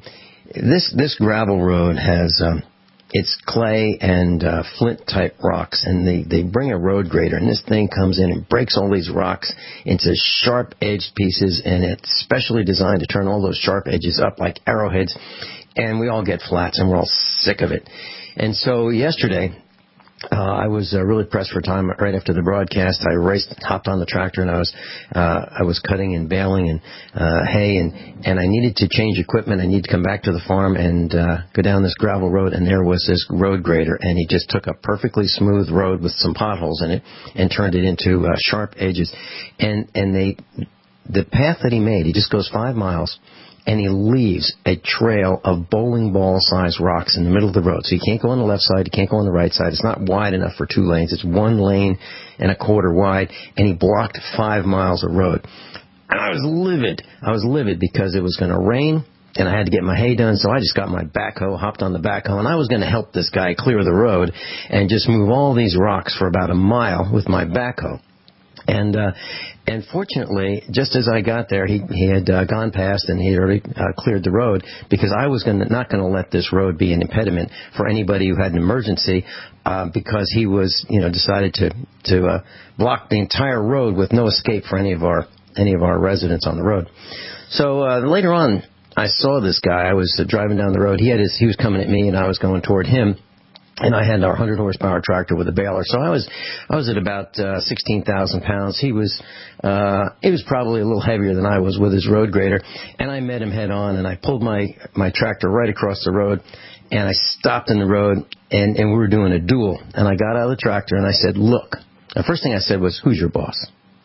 this this gravel road has um, it's clay and uh, flint type rocks, and they they bring a road grader, and this thing comes in and breaks all these rocks into sharp edged pieces, and it's specially designed to turn all those sharp edges up like arrowheads, and we all get flats, and we're all sick of it. And so yesterday, Uh, I was uh, really pressed for time right after the broadcast. I raced, hopped on the tractor, and I was uh, I was cutting and baling and uh, hay, and, and I needed to change equipment. I needed to come back to the farm and uh, go down this gravel road, and there was this road grader, and he just took a perfectly smooth road with some potholes in it and turned it into uh, sharp edges. And and they the path that he made, he just goes five miles. And he leaves a trail of bowling ball-sized rocks in the middle of the road. So you can't go on the left side, you can't go on the right side. It's not wide enough for two lanes. It's one lane and a quarter wide, and he blocked five miles of road. And I was livid. I was livid because it was going to rain, and I had to get my hay done, so I just got my backhoe, hopped on the backhoe, and I was going to help this guy clear the road and just move all these rocks for about a mile with my backhoe. And uh, and fortunately, just as I got there, he he had uh, gone past and he had already uh, cleared the road, because I was gonna, not going to let this road be an impediment for anybody who had an emergency, uh, because he was, you know, decided to to uh, block the entire road with no escape for any of our any of our residents on the road. So uh, later on, I saw this guy. I was uh, driving down the road. He had his he was coming at me, and I was going toward him. And I had our one hundred horsepower tractor with a baler, so I was I was at about uh, sixteen thousand pounds. He was uh, he was probably a little heavier than I was with his road grader, and I met him head on, and I pulled my my tractor right across the road, and I stopped in the road, and and we were doing a duel, and I got out of the tractor and I said, "Look," the first thing I said was, "Who's your boss?"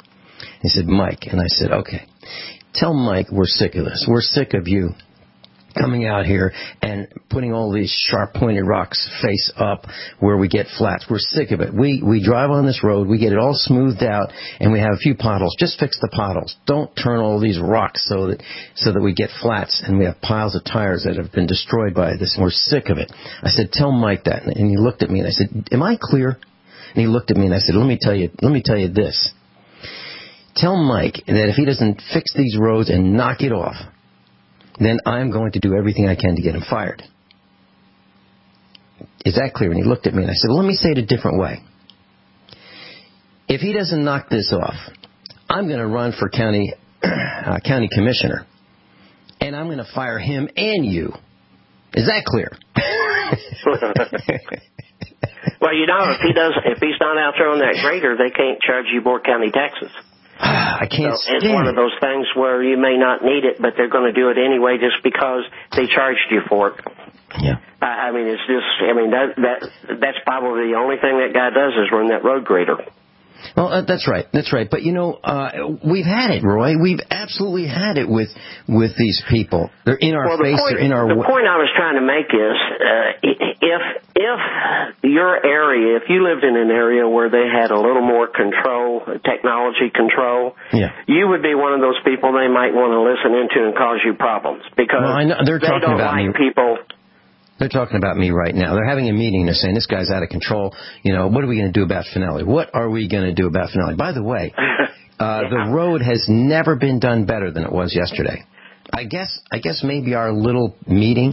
He said, "Mike," and I said, "Okay, tell Mike we're sick of this. We're sick of you coming out here and putting all these sharp pointed rocks face up where we get flats. We're sick of it. We we drive on this road, we get it all smoothed out, and we have a few potholes. Just fix the potholes. Don't turn all these rocks so that so that we get flats and we have piles of tires that have been destroyed by this, and we're sick of it." I said, "Tell Mike that." And he looked at me and I said, "Am I clear?" And he looked at me and I said, "Let me tell you, let me tell you this. Tell Mike that if he doesn't fix these roads and knock it off, then I'm going to do everything I can to get him fired. Is that clear?" And he looked at me and I said, "Well, let me say it a different way. If he doesn't knock this off, I'm going to run for county uh, county commissioner, and I'm going to fire him and you. Is that clear?" Well, you know, if he does, if he's not out there on that grader, they can't charge you more county taxes. I can't so it's stand one of those things where you may not need it, but they're going to do it anyway just because they charged you for it. Yeah. I, I mean, it's just, I mean, that that that's probably the only thing that guy does is run that road grader. Well, uh, that's right. That's right. But, you know, uh, we've had it, Roy. We've absolutely had it with with these people. They're in our well, the face. Point, they're in our the w- point I was trying to make is uh, if if your area, if you lived in an area where they had a little more control, technology control, yeah. you would be one of those people they might want to listen into and cause you problems. Because well, I know, they're they talking don't about like me. people... They're talking about me right now. They're having a meeting. They're saying, this guy's out of control. You know, what are we going to do about Finale? What are we going to do about Finale? By the way, uh, yeah. the road has never been done better than it was yesterday. I guess I guess maybe our little meeting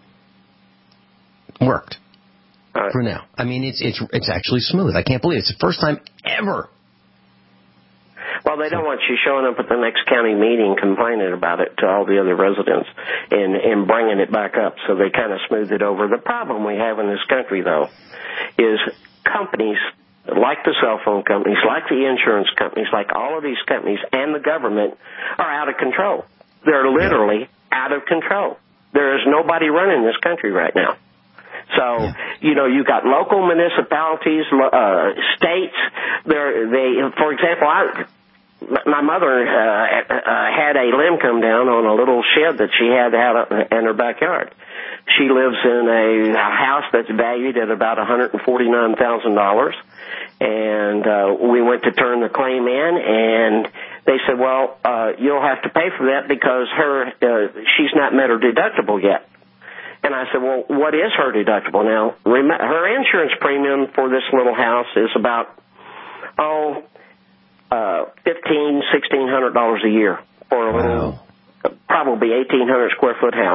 worked right. for now. I mean, it's it's it's actually smooth. I can't believe it. It's the first time ever. Well, they don't want you showing up at the next county meeting complaining about it to all the other residents and, and bringing it back up, so they kind of smooth it over. The problem we have in this country, though, is companies like the cell phone companies, like the insurance companies, like all of these companies and the government are out of control. They're literally out of control. There is nobody running this country right now. So, you know, you got local municipalities, uh, states. They're, they, for example, I... My mother uh, uh, had a limb come down on a little shed that she had out in her backyard. She lives in a house that's valued at about one hundred forty-nine thousand dollars, and uh, we went to turn the claim in, and they said, well, uh, you'll have to pay for that because her uh, she's not met her deductible yet. And I said, well, what is her deductible? Now, rem- her insurance premium for this little house is about, oh, Uh, fifteen, sixteen hundred dollars a year for a little, wow. probably eighteen hundred square foot house.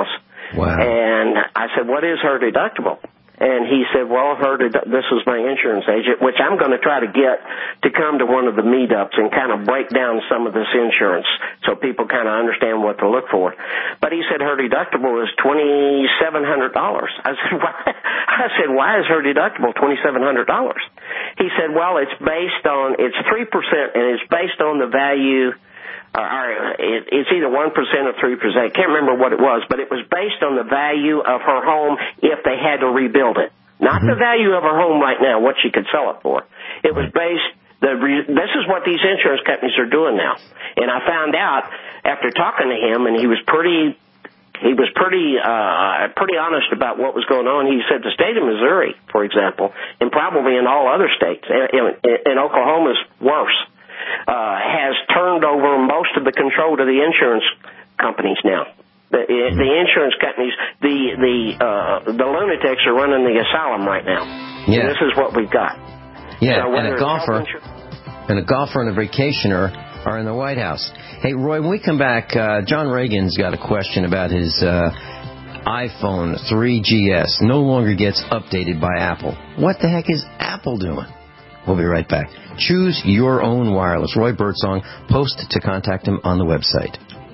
Wow. And I said, what is her deductible? And he said, well, her dedu- this is my insurance agent, which I'm going to try to get to come to one of the meetups and kind of break down some of this insurance so people kind of understand what to look for. But he said her deductible is twenty-seven hundred dollars. I said, why? I said, why is her deductible twenty-seven hundred dollars? He said, well, it's based on, it's three percent, and it's based on the value. Or, or it, it's either one percent or three percent. I can't remember what it was, but it was based on the value of her home if they had to rebuild it. Not mm-hmm. the value of her home right now, what she could sell it for. It was based, the re, this is what these insurance companies are doing now. And I found out after talking to him, and he was pretty, he was pretty, uh, pretty honest about what was going on. He said the state of Missouri, for example, and probably in all other states, and, and Oklahoma's worse, Uh, has turned over most of the control to the insurance companies now. The, the insurance companies, the the uh, the lunatics are running the asylum right now. Yeah. And this is what we've got. Yeah, so and a golfer, and a golfer and a vacationer are in the White House. Hey, Roy, when we come back, uh, John Reagan's got a question about his uh, iPhone three G S. No longer gets updated by Apple. What the heck is Apple doing? We'll be right back. Choose your own wireless. Roy Birdsong. Post to contact him on the website.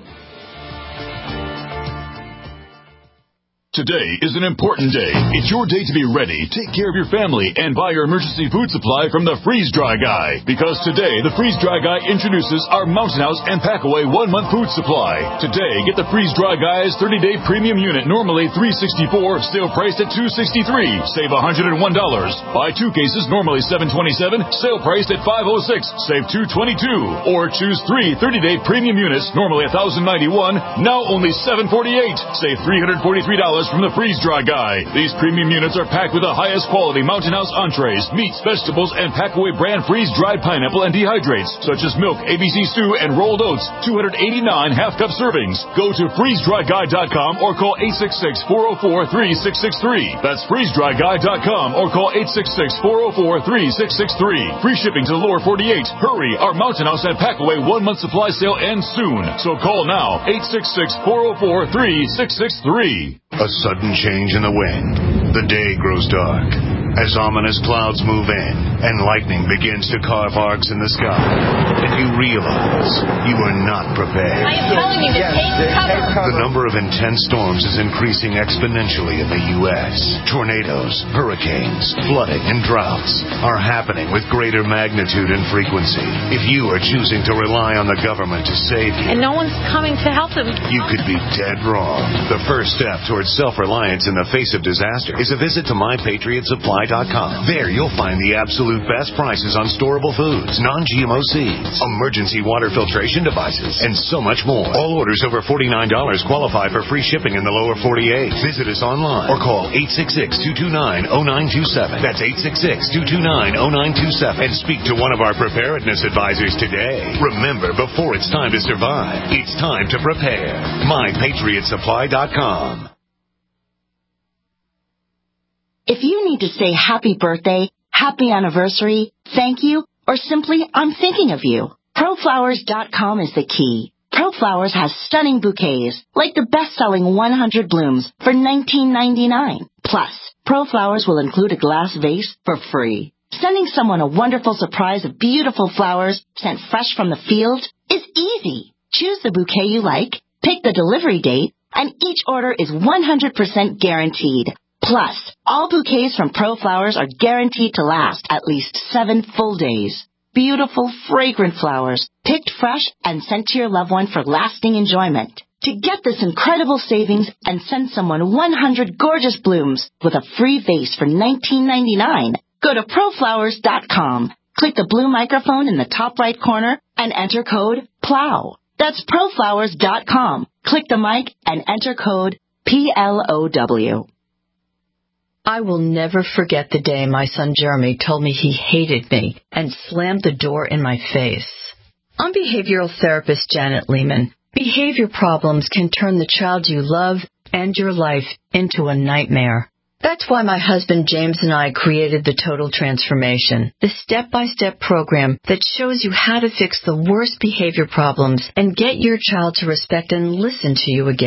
Today is an important day. It's your day to be ready, take care of your family, and buy your emergency food supply from the Freeze Dry Guy. Because today, the Freeze Dry Guy introduces our Mountain House and Packaway one-month food supply. Today, get the Freeze Dry Guy's thirty-day premium unit, normally three hundred sixty-four dollars, sale priced at two hundred sixty-three dollars. Save one hundred one dollars. Buy two cases, normally seven hundred twenty-seven dollars, sale priced at five hundred six dollars. Save two hundred twenty-two dollars. Or choose three thirty-day premium units, normally one thousand ninety-one dollars, now only seven hundred forty-eight dollars. Save three hundred forty-three dollars from the Freeze Dry Guy. These premium units are packed with the highest quality Mountain House entrees, meats, vegetables, and Packaway brand freeze-dried pineapple and dehydrates, such as milk, A B C stew, and rolled oats. two hundred eighty-nine half-cup servings. Go to freeze dry guy dot com or call eight six six, four oh four, three six six three. That's freeze dry guy dot com or call eight six six, four oh four, three six six three. Free shipping to the lower forty-eight. Hurry, our Mountain House and Packaway one-month supply sale ends soon. So call now, eight six six, four oh four, three six six three. A sudden change in the wind. The day grows dark as ominous clouds move in and lightning begins to carve arcs in the sky. And you realize you are not prepared. I am telling you to take cover. The number of intense storms is increasing exponentially in the U S Tornadoes, hurricanes, flooding, and droughts are happening with greater magnitude and frequency. If you are choosing to rely on the government to save you, and no one's coming to help them, you could be dead wrong. The first step towards self-reliance in the face of disaster is a visit to my patriot supply dot com. There you'll find the absolute best prices on storable foods, non-G M O seeds, emergency water filtration devices, and so much more. All orders over forty-nine dollars qualify for free shipping in the lower forty-eight. Visit us online or call eight six six, two two nine, zero nine two seven. That's eight six six, two two nine, zero nine two seven. And speak to one of our preparedness advisors today. Remember, before it's time to survive, it's time to prepare. my patriot supply dot com. If you need to say happy birthday, happy anniversary, thank you, or simply I'm thinking of you, pro flowers dot com is the key. ProFlowers has stunning bouquets, like the best-selling one hundred blooms for nineteen ninety-nine. Plus, ProFlowers will include a glass vase for free. Sending someone a wonderful surprise of beautiful flowers sent fresh from the field is easy. Choose the bouquet you like, pick the delivery date, and each order is one hundred percent guaranteed. Plus, all bouquets from ProFlowers are guaranteed to last at least seven full days. Beautiful, fragrant flowers, picked fresh and sent to your loved one for lasting enjoyment. To get this incredible savings and send someone one hundred gorgeous blooms with a free vase for nineteen ninety-nine, go to pro flowers dot com. Click the blue microphone in the top right corner and enter code PLOW. That's pro flowers dot com. Click the mic and enter code P L O W. I will never forget the day my son Jeremy told me he hated me and slammed the door in my face. I'm behavioral therapist Janet Lehman. Behavior problems can turn the child you love and your life into a nightmare. That's why my husband James and I created the Total Transformation, the step-by-step program that shows you how to fix the worst behavior problems and get your child to respect and listen to you again.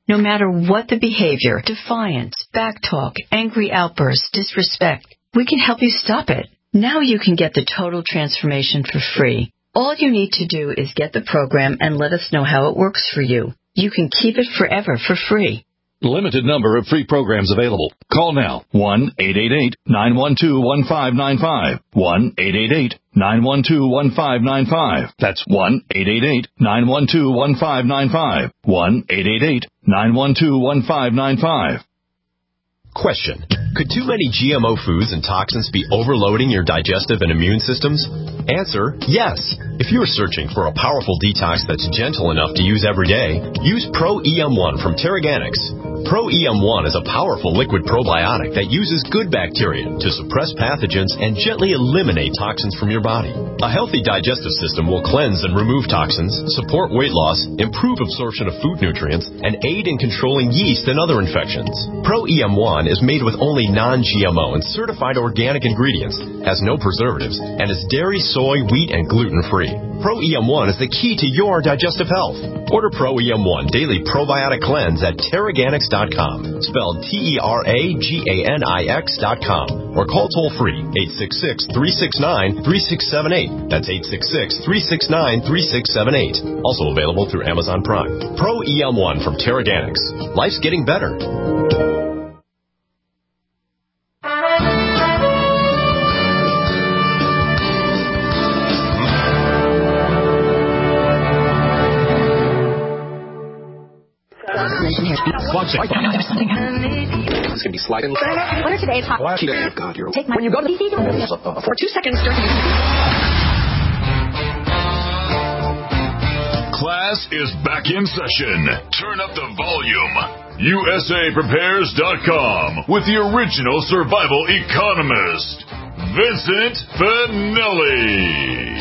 No matter what the behavior, defiance, backtalk, angry outbursts, disrespect, we can help you stop it. Now you can get the total transformation for free. All you need to do is get the program and let us know how it works for you. You can keep it forever for free. Limited number of free programs available. Call now. one eight eight eight, nine one two, one five nine five. one eight eight eight, nine one two, one five nine five. That's one eight eight eight, nine one two, one five nine five. one eight eight eight, nine one two, one five nine five. Question. Could too many G M O foods and toxins be overloading your digestive and immune systems? Answer, yes. If you're searching for a powerful detox that's gentle enough to use every day, use Pro E M one from Terraganics. Pro E M one is a powerful liquid probiotic that uses good bacteria to suppress pathogens and gently eliminate toxins from your body. A healthy digestive system will cleanse and remove toxins, support weight loss, improve absorption of food nutrients, and aid in controlling yeast and other infections. Pro E M one is made with only non-G M O and certified organic ingredients, has no preservatives, and is dairy, soy, wheat, and gluten-free. Pro E M one is the key to your digestive health. Order Pro E M one Daily Probiotic Cleanse at Terraganics dot com, spelled T E R A G A N I X dot com, or call toll-free eight six six, three six nine, three six seven eight. That's eight six six, three six nine, three six seven eight. Also available through Amazon Prime. Pro E M one from Terraganics. Life's getting better. One second. There's something happening. It's going to be sliding. What are today's hot? Oh, God, you're... Take my... When you go to the... For two seconds during the... Class is back in session. Turn up the volume. U S A Prepares dot com with the original survival economist, Vincent Finelli.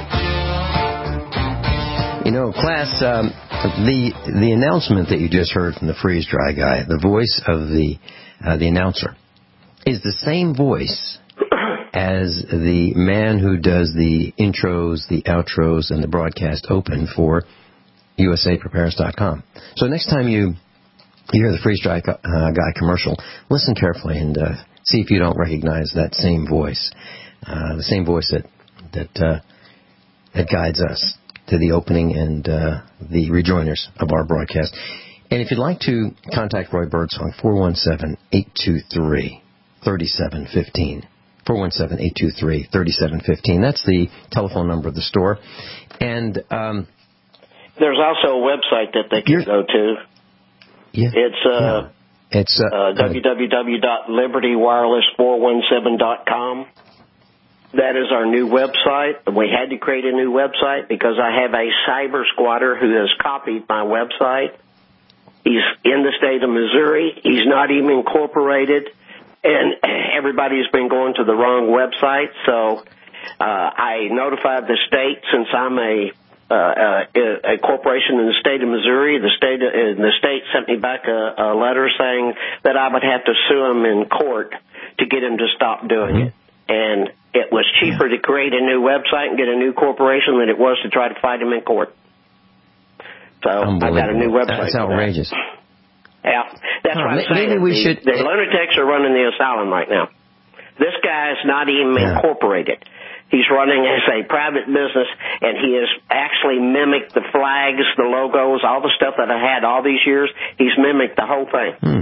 You know, class, um, the the announcement that you just heard from the freeze dry guy, the voice of the uh, the announcer, is the same voice as the man who does the intros, the outros, and the broadcast open for U S A Prepares dot com. So next time you you hear the freeze dry uh, guy commercial, listen carefully and uh, see if you don't recognize that same voice, uh, the same voice that that uh, that guides us to the opening and uh, the rejoiners of our broadcast. And if you'd like to contact Roy Birdsong, four one seven, eight two three, three seven one five. four one seven, eight two three, three seven one five. That's the telephone number of the store. And um, there's also a website that they can go to. Yeah. It's uh, yeah. It's uh, uh, w w w dot liberty wireless four one seven dot com. That is our new website. We had to create a new website because I have a cyber squatter who has copied my website. He's in the state of Missouri. He's not even incorporated, and everybody's been going to the wrong website. So uh, I notified the state, since I'm a uh, a, a corporation in the state of Missouri. The state uh, the state sent me back a, a letter saying that I would have to sue him in court to get him to stop doing it. And it was cheaper to create a new website and get a new corporation than it was to try to fight him in court. So I got a new website. That's outrageous. Yeah, that's oh, what I'm maybe saying. we the, should... the lunatics are running the asylum right now. This guy is not even yeah. incorporated. He's running as a private business, and he has actually mimicked the flags, the logos, all the stuff that I had all these years. He's mimicked the whole thing. Hmm.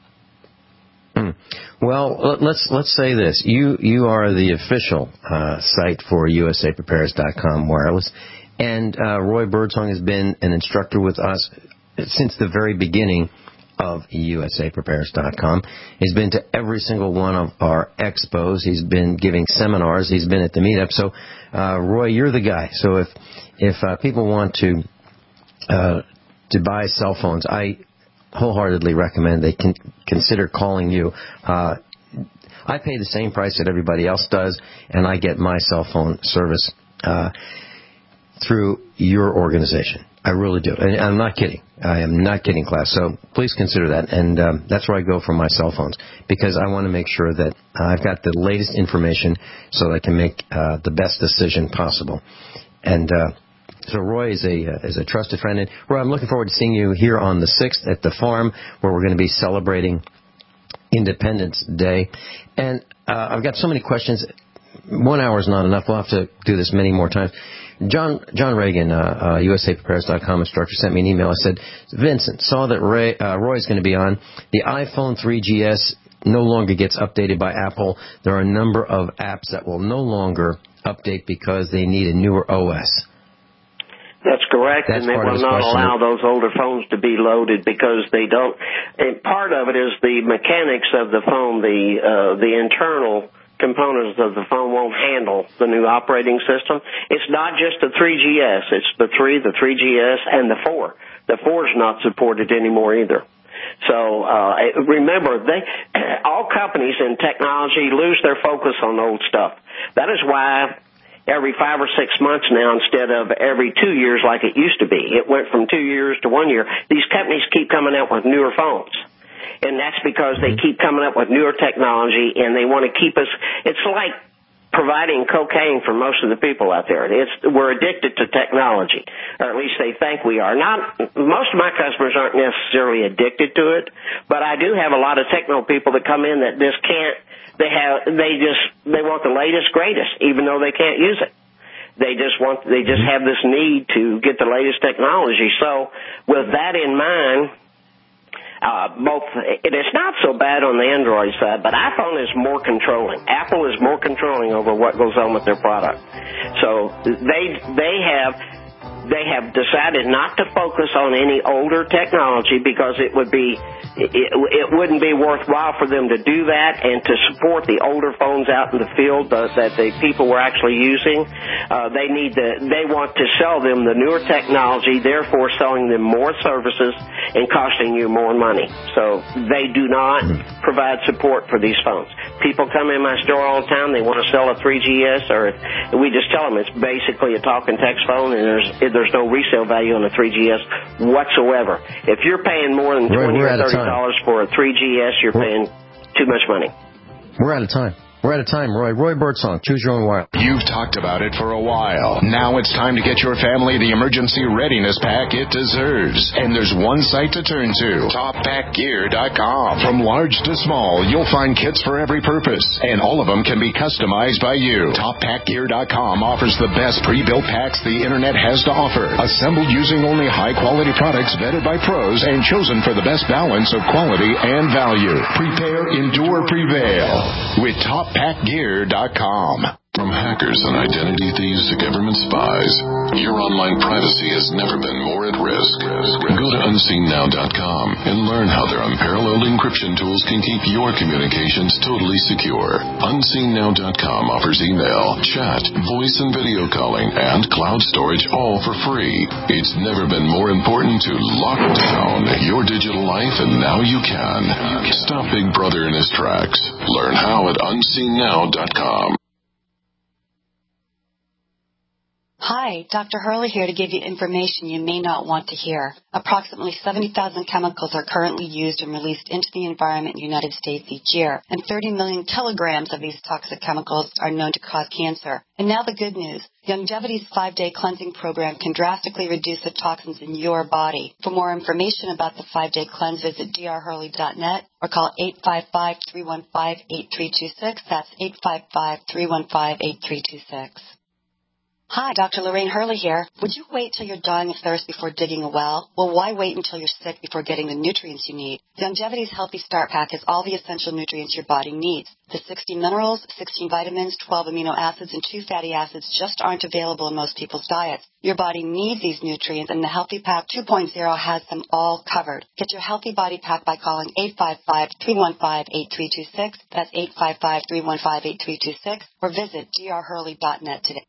Hmm. Well, let's let's say this: you you are the official uh, site for U S A Prepares dot com wireless, and uh, Roy Birdsong has been an instructor with us since the very beginning of U S A Prepares dot com. He's been to every single one of our expos. He's been giving seminars. He's been at the meetup. So, uh, Roy, you're the guy. So if if uh, people want to uh, to buy cell phones, I wholeheartedly recommend they can consider calling you. Uh, I pay the same price that everybody else does, and I get my cell phone service uh, through your organization. I really do. And I'm not kidding. I am not kidding, class. So please consider that. And um, that's where I go for my cell phones, because I want to make sure that I've got the latest information so that I can make uh, the best decision possible. And uh, So Roy is a uh, is a trusted friend. And Roy, I'm looking forward to seeing you here on the sixth at the farm, where we're going to be celebrating Independence Day. And uh, I've got so many questions. One hour is not enough. We'll have to do this many more times. John John Reagan, uh, uh, U S A Prepares dot com instructor, sent me an email. I said, Vincent, saw that Ray, uh, Roy's going to be on. The iPhone three G S no longer gets updated by Apple. There are a number of apps that will no longer update because they need a newer O S. That's correct, That's and they will not allow those older phones to be loaded because they don't. And part of it is the mechanics of the phone, the uh, the internal components of the phone won't handle the new operating system. It's not just the three G S. It's the three, the three G S, and the four. The four is not supported anymore either. So uh, remember, they all companies in technology lose their focus on old stuff. That is why every five or six months now, instead of every two years like it used to be, it went from two years to one year. These companies keep coming out with newer phones. And that's because they keep coming up with newer technology, and they want to keep us. It's like providing cocaine for most of the people out there. It's we're addicted to technology, or at least they think we are. Not most of my customers aren't necessarily addicted to it, but I do have a lot of techno people that come in that just can't. They have. They just they want the latest, greatest, even though they can't use it. They just want. They just have this need to get the latest technology. So with that in mind. Uh, both, it is not so bad on the Android side, but iPhone is more controlling. Apple is more controlling over what goes on with their product. So they, they have, they have decided not to focus on any older technology because it would be, it, it wouldn't be worthwhile for them to do that and to support the older phones out in the field uh, that the people were actually using. Uh, they need to, they want to sell them the newer technology, therefore selling them more services and costing you more money. So they do not provide support for these phones. People come in my store all the time. They want to sell a three G S, or we just tell them it's basically a talk and text phone, and there's there's no resale value on a three G S whatsoever. If you're paying more than twenty or thirty dollars for a three G S, you're paying too much money. We're out of time. We're out of time, Roy. Roy Birdsong, Choose Your Own Wireless. You've talked about it for a while. Now it's time to get your family the emergency readiness pack it deserves. And there's one site to turn to, top pack gear dot com. From large to small, you'll find kits for every purpose, and all of them can be customized by you. top pack gear dot com offers the best pre-built packs the internet has to offer, assembled using only high-quality products vetted by pros and chosen for the best balance of quality and value. Prepare, endure, prevail with top pack gear dot com. From hackers and identity thieves to government spies, your online privacy has never been more at risk. Go to unseen now dot com and learn how their unparalleled encryption tools can keep your communications totally secure. unseen now dot com offers email, chat, voice and video calling, and cloud storage all for free. It's never been more important to lock down your digital life, and now you can. Stop Big Brother in his tracks. Learn how at unseen now dot com. Hi, Doctor Hurley here to give you information you may not want to hear. Approximately seventy thousand chemicals are currently used and released into the environment in the United States each year, and thirty million kilograms of these toxic chemicals are known to cause cancer. And now the good news. Longevity's five-day cleansing program can drastically reduce the toxins in your body. For more information about the five-day cleanse, visit d r hurley dot net or call eight five five, three one five, eight three two six. That's eight five five, three one five, eight three two six. Hi, Doctor Lorraine Hurley here. Would you wait till you're dying of thirst before digging a well? Well, why wait until you're sick before getting the nutrients you need? Longevity's Healthy Start Pack has all the essential nutrients your body needs. The sixty minerals, sixteen vitamins, twelve amino acids, and two fatty acids just aren't available in most people's diets. Your body needs these nutrients, and the Healthy Pack two point oh has them all covered. Get your Healthy Body Pack by calling eight five five, three one five, eight three two six. That's eight five five, three one five, eight three two six. Or visit d r hurley dot net today.